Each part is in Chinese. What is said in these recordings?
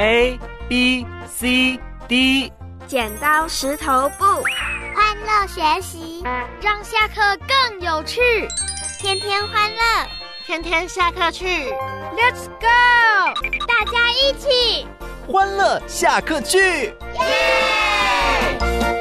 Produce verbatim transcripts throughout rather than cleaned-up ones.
A B C D。 剪刀石头布， 欢乐学习， 让下课更有趣。 天天欢乐， 天天下课去 ，Let's go！ 大家一起欢乐下课去， 耶！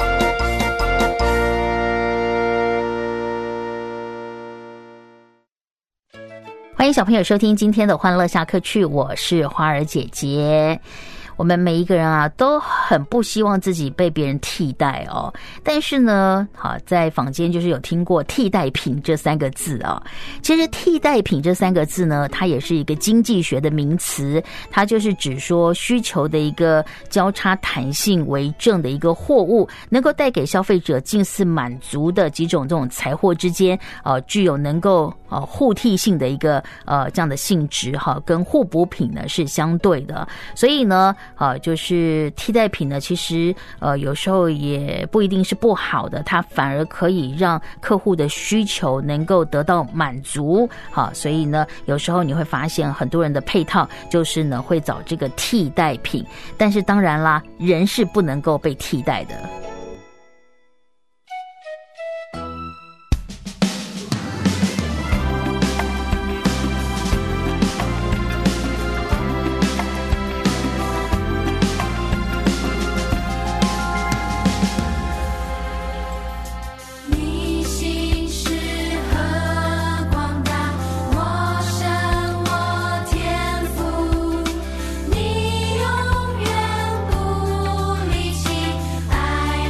欢迎小朋友收听今天的欢乐下课去，我是花儿姐姐。我们每一个人啊，都很不希望自己被别人替代哦。但是呢，好，在坊间就是有听过替代品这三个字啊。其实替代品这三个字呢，它也是一个经济学的名词，它就是指说需求的一个交叉弹性为正的一个货物，能够带给消费者近似满足的几种这种财货之间，呃，具有能够呃互替性的一个呃这样的性质哈，跟互补品呢是相对的。所以呢，呃，就是替代品呢，其实呃有时候也不一定是不好的，它反而可以让客户的需求能够得到满足。好，所以呢，有时候你会发现很多人的配套就是呢会找这个替代品，但是当然啦，人是不能够被替代的。 你永远不离弃，爱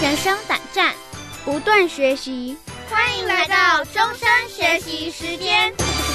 学生胆战，不断学习。 欢迎来到终身学习时间。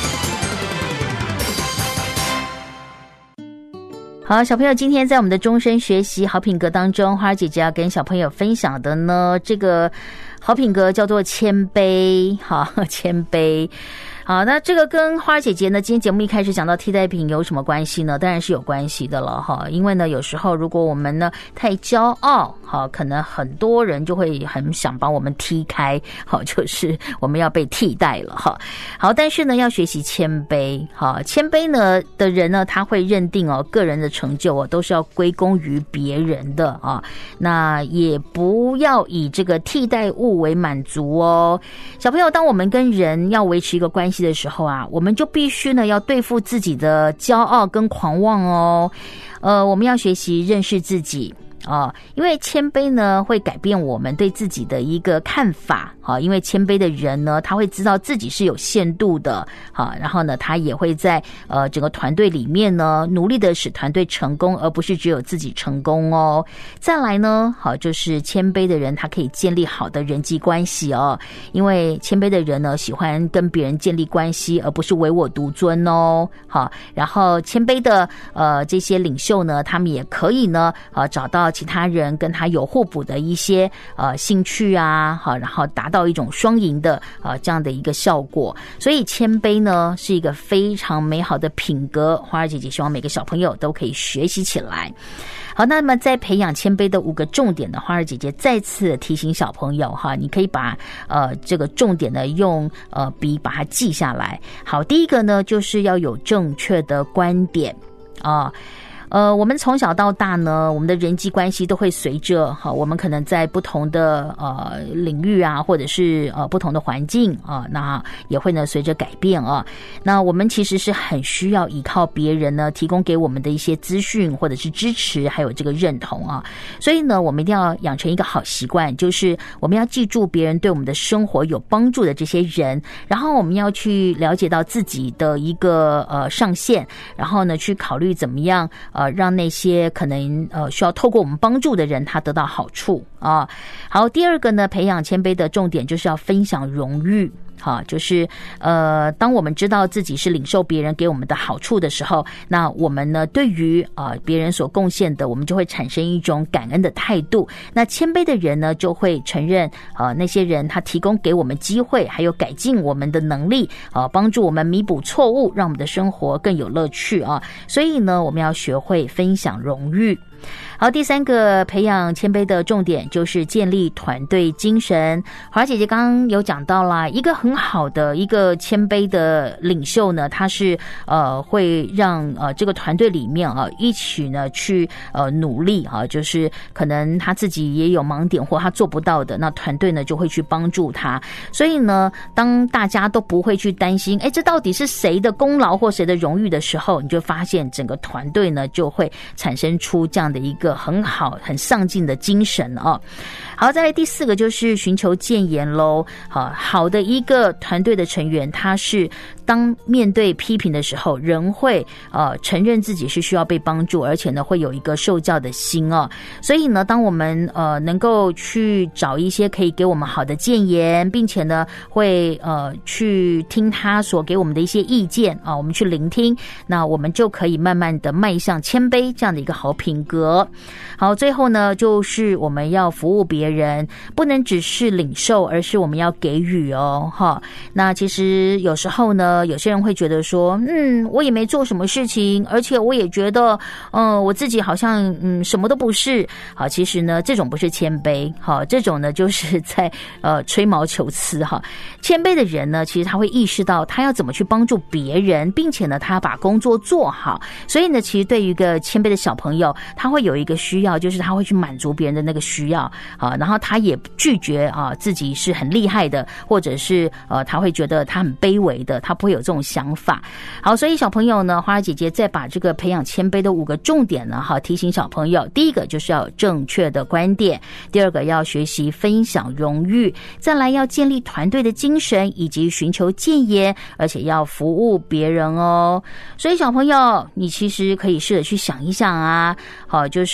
好，小朋友，今天在我们的终身学习好品格当中，花儿姐姐要跟小朋友分享的呢，这个好品格叫做谦卑。好，谦卑。好，那这个跟花儿姐姐呢，今天节目一开始讲到替代品有什么关系呢？当然是有关系的了哈，因为呢，有时候如果我们呢太骄傲，好，可能很多人就会很想把我们踢开，好，就是我们要被替代了哈。好，但是呢，要学习谦卑，好，谦卑呢的人呢，他会认定哦，个人的成就哦，都是要归功于别人的啊，那也不要以这个替代物为满足哦。小朋友，当我们跟人要维持一个关系的时候啊，我们就必须呢要对付自己的骄傲跟狂妄哦。呃，我们要学习认识自己。哦，因为谦卑呢会改变我们对自己的一个看法，好，因为谦卑的人呢，他会知道自己是有限度的，好，然后呢，他也会在呃整个团队里面呢，努力的使团队成功，而不是只有自己成功哦。再来呢，好，就是谦卑的人，他可以建立好的人际关系哦，因为谦卑的人呢，喜欢跟别人建立关系，而不是唯我独尊哦。好，然后谦卑的呃这些领袖呢，他们也可以呢，呃找到其他人跟他有互补的一些呃兴趣啊，好，然后达到一种双赢的呃这样的一个效果。所以谦卑呢是一个非常美好的品格，花儿姐姐希望每个小朋友都可以学习起来。好，那么在培养谦卑的五个重点的花儿姐姐再次提醒小朋友哈，你可以把呃这个重点呢用呃笔把它记下来。好，第一个呢就是要有正确的观点啊。呃，我们从小到大呢，我们的人际关系都会随着哈，我们可能在不同的呃领域啊，或者是呃不同的环境啊，那也会呢随着改变啊。那我们其实是很需要依靠别人呢提供给我们的一些资讯或者是支持，还有这个认同啊。所以呢，我们一定要养成一个好习惯，就是我们要记住别人对我们的生活有帮助的这些人，然后我们要去了解到自己的一个呃上限，然后呢去考虑怎么样。呃，让那些可能呃需要透过我们帮助的人，他得到好处啊。好，第二个呢，培养谦卑的重点就是要分享荣誉。好，就是呃，当我们知道自己是领受别人给我们的好处的时候，那我们呢，对于呃别人所贡献的，我们就会产生一种感恩的态度。那谦卑的人呢，就会承认呃那些人他提供给我们机会，还有改进我们的能力，呃，帮助我们弥补错误，让我们的生活更有乐趣啊。所以呢，我们要学会分享荣誉。好，第三个培养谦卑的重点就是建立团队精神。华姐姐刚刚有讲到啦，一个很好的一个谦卑的领袖呢，他是呃会让呃这个团队里面啊一起呢去呃努力啊，就是可能他自己也有盲点或他做不到的，那团队呢就会去帮助他。所以呢，当大家都不会去担心，哎，这到底是谁的功劳或谁的荣誉的时候，你就发现整个团队呢就会产生出这样的一个很好很上进的精神哦。好，再来第四个就是寻求建言咯。好，好的一个团队的成员，他是当面对批评的时候，仍会呃承认自己是需要被帮助，而且呢会有一个受教的心哦。所以呢，当我们呃能够去找一些可以给我们好的建言，并且呢会呃去听他所给我们的一些意见啊，我们去聆听，那我们就可以慢慢的迈向谦卑这样的一个好品格。好，最后呢就是我们要服务别人，不能只是领受，而是我们要给予哦。哈，那其实有时候呢，有些人会觉得说，嗯，我也没做什么事情，而且我也觉得，嗯、呃，我自己好像嗯什么都不是。好，其实呢，这种不是谦卑，好，这种呢就是在呃吹毛求疵哈。谦卑的人呢，其实他会意识到他要怎么去帮助别人，并且呢，他要把工作做好。所以呢，其实对于一个谦卑的小朋友，他会有一个需要，就是他会去满足别人的那个需要啊，然后他也拒绝啊自己是很厉害的，或者是呃他会觉得他很卑微的，他不会有这种想法。好，所以小朋友呢，花儿姐姐再把这个培养谦卑的五个重点呢，哈，提醒小朋友，第一个就是要有正确的观点，第二个要学习分享荣誉，再来要建立团队的精神，以及寻求建言，而且要服务别人哦。所以小朋友，你其实可以试着去想一想啊，好，就是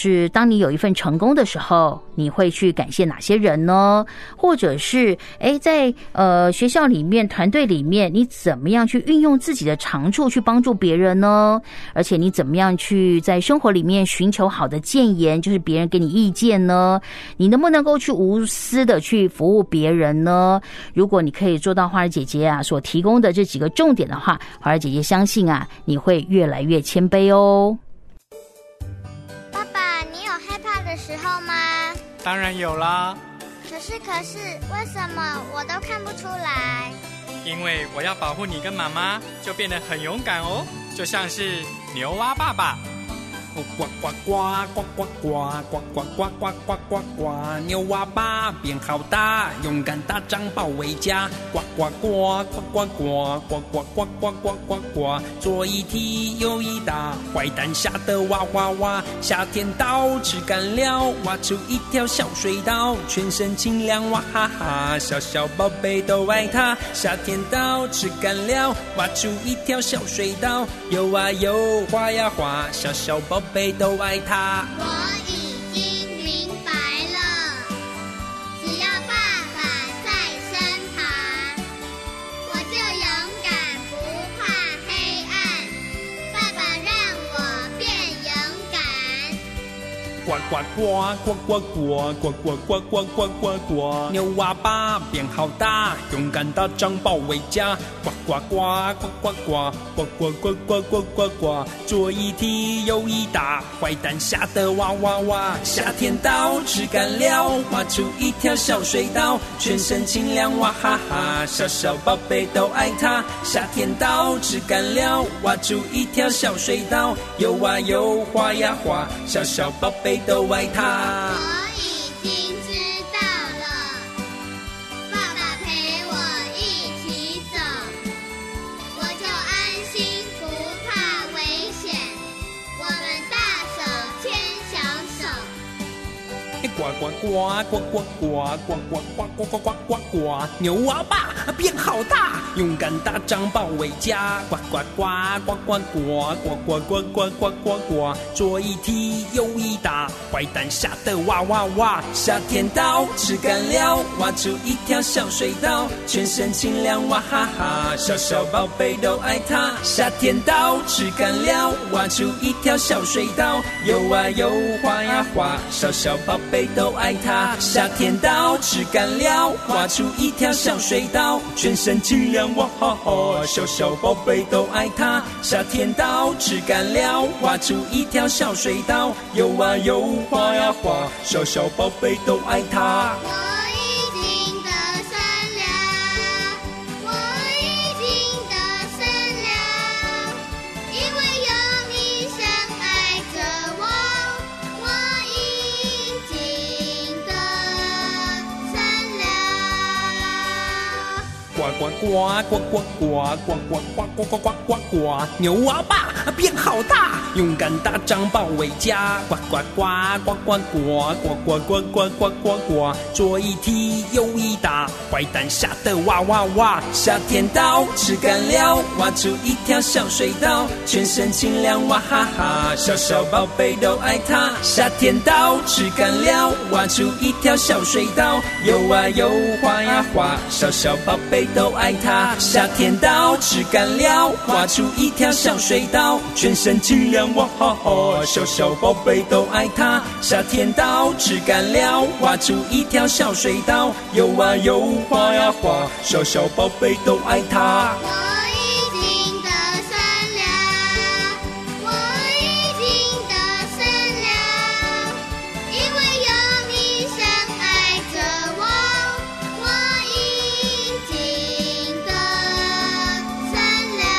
是当你有一份成功的时候，你会去感谢哪些人呢？或者是诶在呃学校里面团队里面，你怎么样去运用自己的长处去帮助别人呢？而且你怎么样去在生活里面寻求好的建言，就是别人给你意见呢？你能不能够去无私的去服务别人呢？如果你可以做到花儿姐姐啊所提供的这几个重点的话，花儿姐姐相信啊你会越来越谦卑哦。 爸爸，你有害怕的时候吗？ 当然有啦。 可是可是为什么我都看不出来？ 因为我要保护你跟妈妈，就变得很勇敢哦，就像是牛蛙爸爸。 呱呱呱呱呱呱呱呱呱呱呱呱呱，牛蛙爸变好大，勇敢大张保卫家。呱呱呱呱呱呱呱呱呱呱呱呱呱，左一踢右一打，坏蛋吓得哇哇哇。夏天到吃干了，挖出一条小水道，全身清凉哇哈哈，小小宝贝都爱它。夏天到吃干了，挖出一条小水道，游啊游，滑呀滑，小小宝贝贝都爱他。 我已经明白了，只要爸爸在身旁，我就勇敢不怕黑暗。爸爸让我变勇敢。 呱呱呱呱呱呱呱呱呱呱呱呱呱，牛蛙爸变好大，勇敢大张保卫家。呱呱呱呱呱呱呱呱呱呱呱呱呱，左一踢右一打，坏蛋吓得哇哇哇。夏天到吃干了，挖出一条小水道，全身清凉哇哈哈，小小宝贝都爱它。夏天到吃干了，挖出一条小水道，游啊游，滑呀滑，小小宝贝都爱它。 我已经知道了，爸爸陪我一起走，我就安心不怕危险。我们大手牵小手。 呱呱呱呱呱呱呱呱呱呱呱呱呱呱，牛蛙爸变好大，勇敢大张保卫家。呱呱呱呱呱呱呱呱呱呱呱呱呱，左一踢右一打，坏蛋吓得哇哇哇。夏天到吃干了，挖出一条小水道，全身清凉哇哈哈，小小宝贝都爱它。夏天到吃干了，挖出一条小水道，游啊游，滑呀滑，小小宝贝都爱它。夏天到吃干了，挖出一条小水道，全身清凉哇哈哈，小小宝贝都爱它。夏天到吃干了，挖出一条小水道，游啊游，滑呀滑，小小宝贝都爱它。 我已经得胜了，我已经得胜了，因为有你深爱着我，我已经得胜了。 呱呱呱呱呱呱呱呱呱呱呱呱呱，牛蛙爸变好大，勇敢大张保卫家。呱呱呱呱呱呱呱呱呱呱呱呱呱，左一踢右一打，坏蛋吓得哇哇哇。夏天到吃干了，挖出一条小水道，全身清凉哇哈哈，小小宝贝都爱它。夏天到吃干了，挖出一条小水道，游啊游，滑呀滑，小小宝贝都爱它。夏天到吃干了，挖出一条小水道，全身清凉哇哈哈，小小宝贝都爱它。夏天到吃干了，挖出一条小水道，游啊游，滑呀滑，小小宝贝都爱它。 我已经得胜了，我已经得胜了，因为有你深爱着我，我已经得胜了。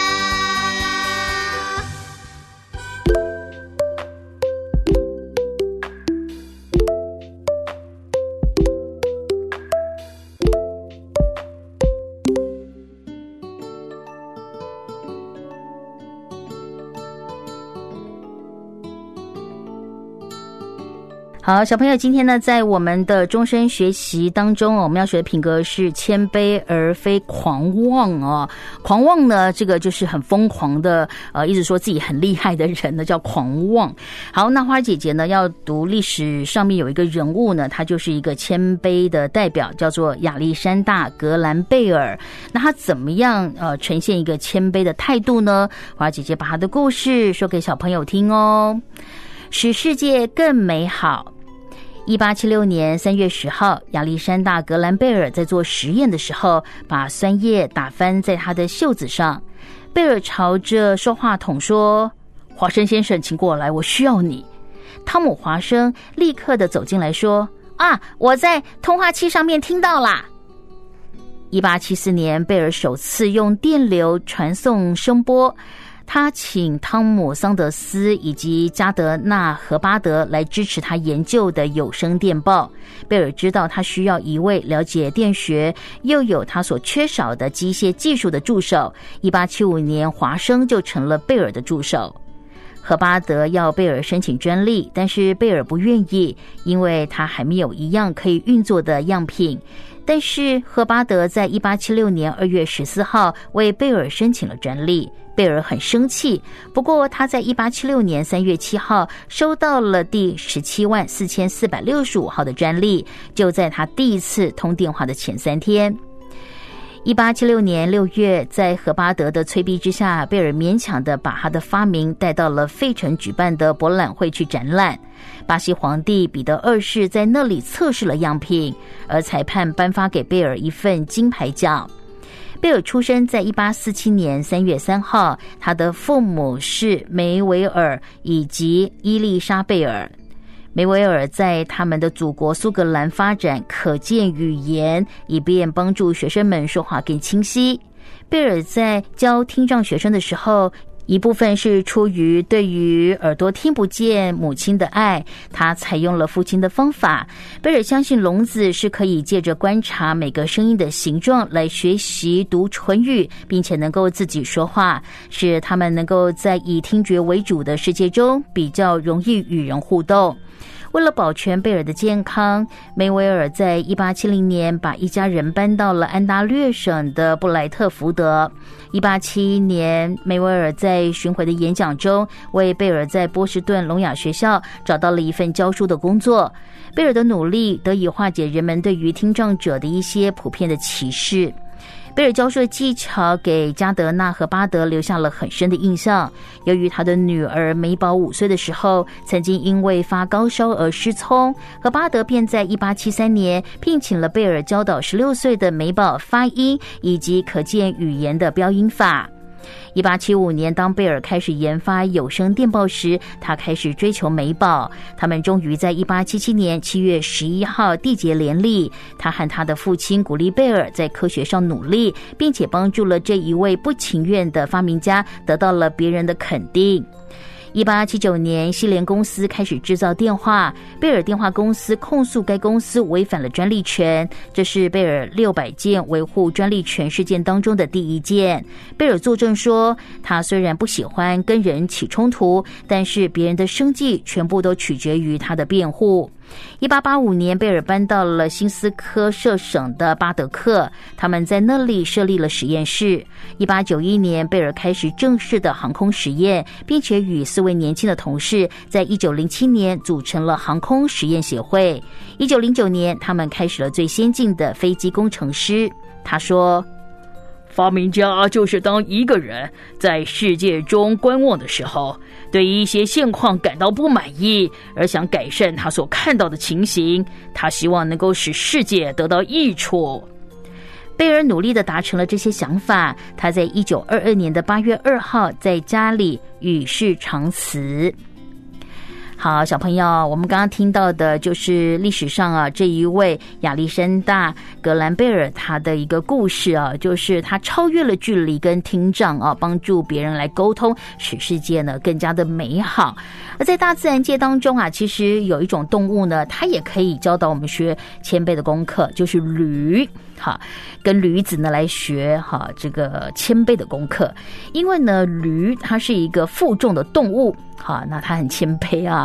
好，小朋友，今天呢，在我们的终身学习当中，我们要学的品格是谦卑而非狂妄哦。狂妄呢，这个就是很疯狂的，呃，一直说自己很厉害的人呢，叫狂妄。好，那花姐姐呢，要读历史上面有一个人物呢，他就是一个谦卑的代表，叫做亚历山大·格兰贝尔。那他怎么样呃呈现一个谦卑的态度呢？花姐姐把他的故事说给小朋友听哦，使世界更美好。一八七六年三月十号，亚历山大·格兰贝尔在做实验的时候，把酸液打翻在他的袖子上。贝尔朝着说话筒说：“华生先生，请过来，我需要你。”汤姆·华生立刻的走进来说：“啊，我在通话器上面听到啦。”一八七四年，贝尔首次用电流传送声波。他请汤姆·桑德斯以及加德纳·荷巴德来支持他研究的有声电报。贝尔知道他需要一位了解电学又有他所缺少的机械技术的助手。一八七五年，华生就成了贝尔的助手。荷巴德要贝尔申请专利，但是贝尔不愿意，因为他还没有一样可以运作的样品。但是荷巴德在一八七六年二月十四号为贝尔申请了专利。贝尔很生气，不过他在一八七六年三月七号收到了第十七万四千四百六十五号的专利，就在他第一次通电话的前三天。一八七六年六月，在荷巴德的催逼之下，贝尔勉强地把他的发明带到了费城举办的博览会去展览。巴西皇帝彼得二世在那里测试了样品，而裁判颁发给贝尔一份金牌奖。贝尔出生在一八四七年三月三号，他的父母是梅维尔以及伊丽莎贝尔。梅维尔在他们的祖国苏格兰发展可见语言，以便帮助学生们说话更清晰。贝尔在教听障学生的时候，一部分是出于对于耳朵听不见母亲的爱，他采用了父亲的方法。贝尔相信聋子是可以借着观察每个声音的形状来学习读唇语，并且能够自己说话，使他们能够在以听觉为主的世界中比较容易与人互动。为了保全贝尔的健康，梅维尔在一八七零年把一家人搬到了安大略省的布莱特福德。一八七一年，梅维尔在巡回的演讲中为贝尔在波士顿聋哑学校找到了一份教书的工作。贝尔的努力得以化解人们对于听障者的一些普遍的歧视。贝尔教书的技巧给加德纳和巴德留下了很深的印象。由于他的女儿美宝五岁的时候曾经因为发高烧而失聪，和巴德便在一八七三年聘请了贝尔教导十六岁的美宝发音以及可见语言的标音法。一八七五年，当贝尔开始研发有声电报时，他开始追求美宝。他们终于在一八七七年七月十一号缔结联立。他和他的父亲鼓励贝尔在科学上努力，并且帮助了这一位不情愿的发明家得到了别人的肯定。一八七九年，西联公司开始制造电话，贝尔电话公司控诉该公司违反了专利权，这是贝尔六百件维护专利权事件当中的第一件。贝尔作证说，他虽然不喜欢跟人起冲突，但是别人的生计全部都取决于他的辩护。一八八五年，贝尔搬到了新斯科舍省的巴德克，他们在那里设立了实验室。一八九一年，贝尔开始正式的航空实验，并且与四位年轻的同事在一九零七年组成了航空实验协会。一九零九年，他们开始了最先进的飞机工程师。他说，发明家就是当一个人在世界中观望的时候，对一些现况感到不满意，而想改善他所看到的情形，他希望能够使世界得到益处。贝尔努力地达成了这些想法，他在一九二二年的八月二号在家里与世长辞。好，小朋友，我们刚刚听到的就是历史上啊这一位亚历山大·格兰贝尔他的一个故事啊，就是他超越了距离跟听障啊，帮助别人来沟通，使世界呢更加的美好。而在大自然界当中啊，其实有一种动物呢，它也可以教导我们学谦卑的功课，就是驴。好，跟驴子呢来学哈这个谦卑的功课，因为呢驴它是一个负重的动物，好，那它很谦卑啊。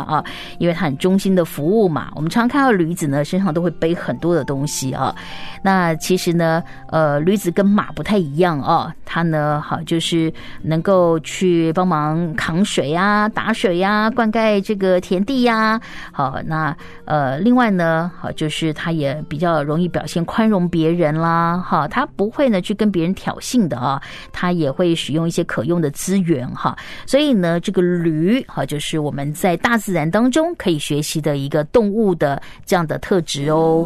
啊，因为它很忠心的服务嘛。我们常看到驴子呢身上都会背很多的东西啊。那其实呢，呃，驴子跟马不太一样啊，它呢好就是能够去帮忙扛水啊、打水啊、灌溉这个田地呀、啊。好，那呃，另外呢，好就是它也比较容易表现宽容别人啦，哈，它不会呢去跟别人挑衅的啊，它也会使用一些可用的资源哈。所以呢，这个驴哈，就是我们在大自然当中可以学习的一个动物的这样的特质哦。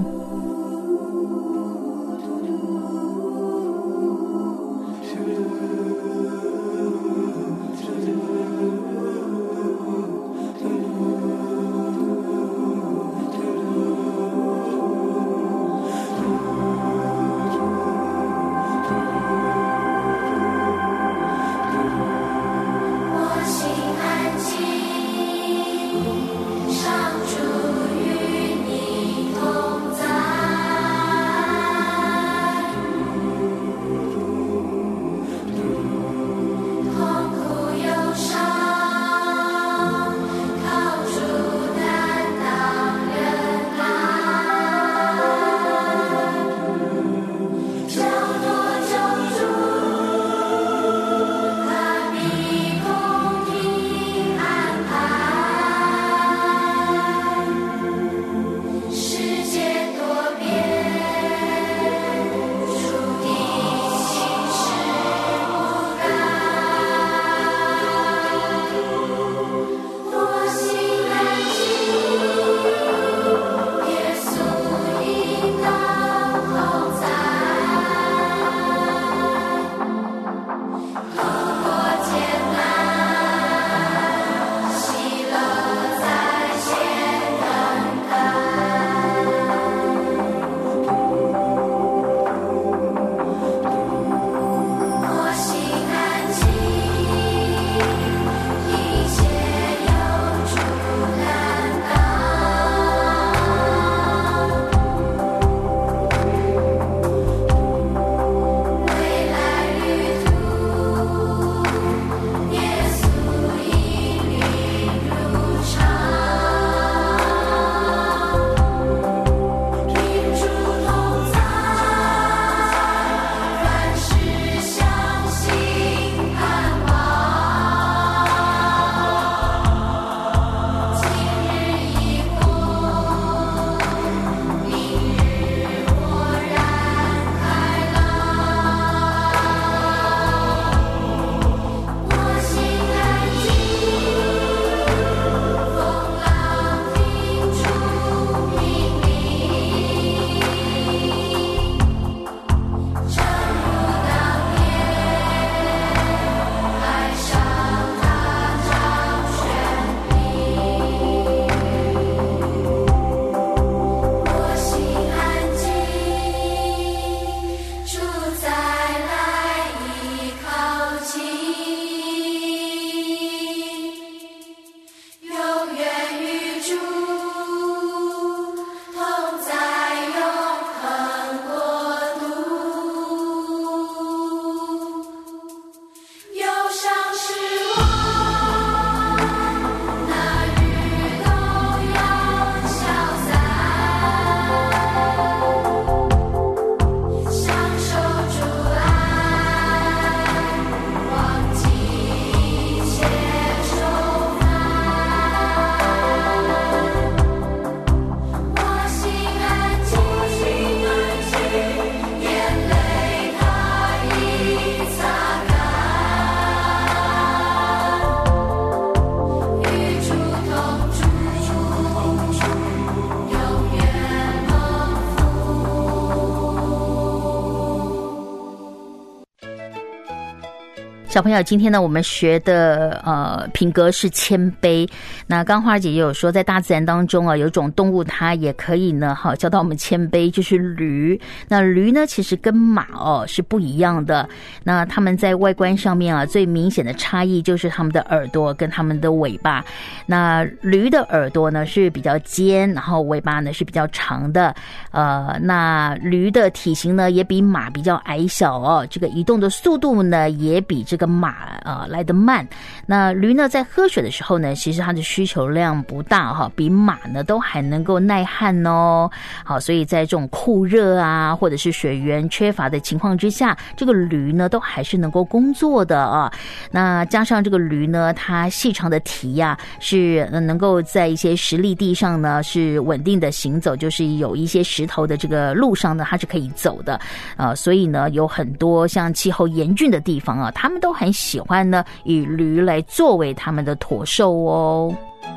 小朋友，今天呢，我们学的呃品格是谦卑。那刚花儿姐姐有说，在大自然当中啊，有一种动物它也可以呢，好教导我们谦卑，就是驴。那驴呢，其实跟马哦是不一样的。那它们在外观上面啊，最明显的差异就是它们的耳朵跟它们的尾巴。那驴的耳朵呢是比较尖，然后尾巴呢是比较长的。呃，那驴的体型呢也比马比较矮小哦，这个移动的速度呢也比这个个马呃来得慢。那驴呢在喝水的时候呢，其实它的需求量不大哈，比马呢都还能够耐旱哦。好，所以在这种酷热啊或者是水源缺乏的情况之下，这个驴呢都还是能够工作的啊。那加上这个驴呢，它细长的蹄呀、啊、是能够在一些石砾地上呢是稳定的行走，就是有一些石头的这个路上呢它是可以走的呃，所以呢有很多像气候严峻的地方啊，他们都很喜欢呢以驴来作为他们的驼兽哦。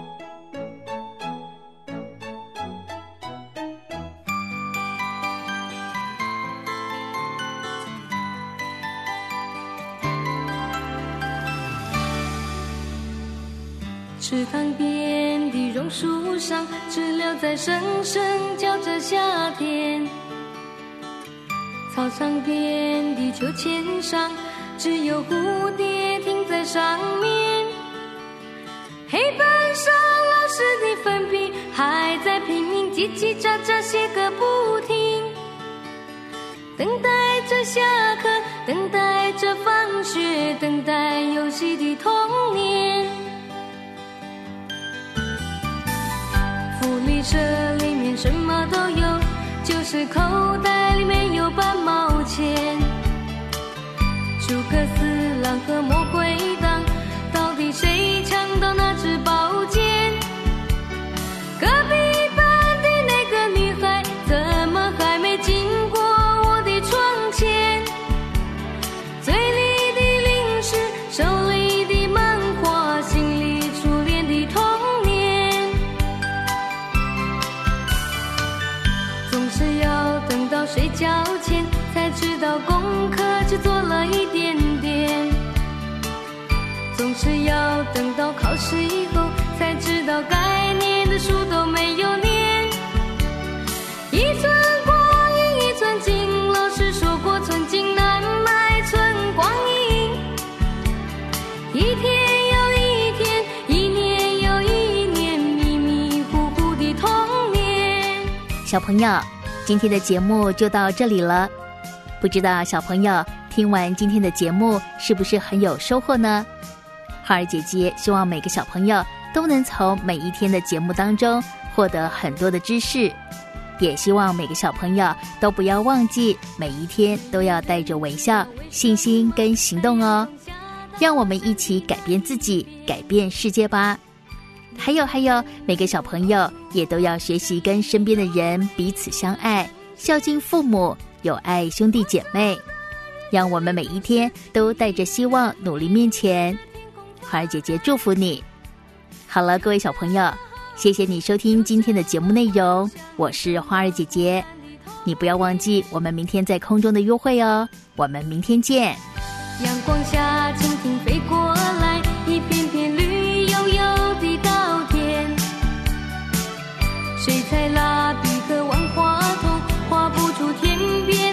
池塘边的榕树上，知了在声声叫着夏天。操场边的秋千上，只有蝴蝶停在上面。黑板上老师的粉笔还在拼命叽叽喳喳写个不停，等待着下课，等待着放学，等待游戏的童年。福利社里面什么都有，就是口袋里面有半毛钱。诸葛四郎和魔鬼党，到底谁抢到那支宝剑？隔壁班的那个女孩，怎么还没经过我的窗前？嘴里的零食，手里的漫画，心里初恋的童年。总是要等到睡觉前，才知道功课只做了一点点。总是要等到考试以后，才知道该念的书都没有念。一寸光阴一寸金，老师说过寸金难买寸光阴。一天又一天，一年又一年，迷迷糊糊的童年。 小朋友，今天的节目就到这里了。不知道小朋友听完今天的节目是不是很有收获呢？花儿姐姐希望每个小朋友都能从每一天的节目当中获得很多的知识，也希望每个小朋友都不要忘记每一天都要带着微笑、信心跟行动哦。让我们一起改变自己，改变世界吧。还有还有，每个小朋友也都要学习跟身边的人彼此相爱，孝敬父母，有爱兄弟姐妹。让我们每一天都带着希望努力面前。花儿姐姐祝福你。好了，各位小朋友，谢谢你收听今天的节目内容，我是花儿姐姐。你不要忘记我们明天在空中的约会哦，我们明天见。 阳光下蜻蜓飞过来，一片片绿油油的稻田。水彩蜡笔和万花筒画不出天边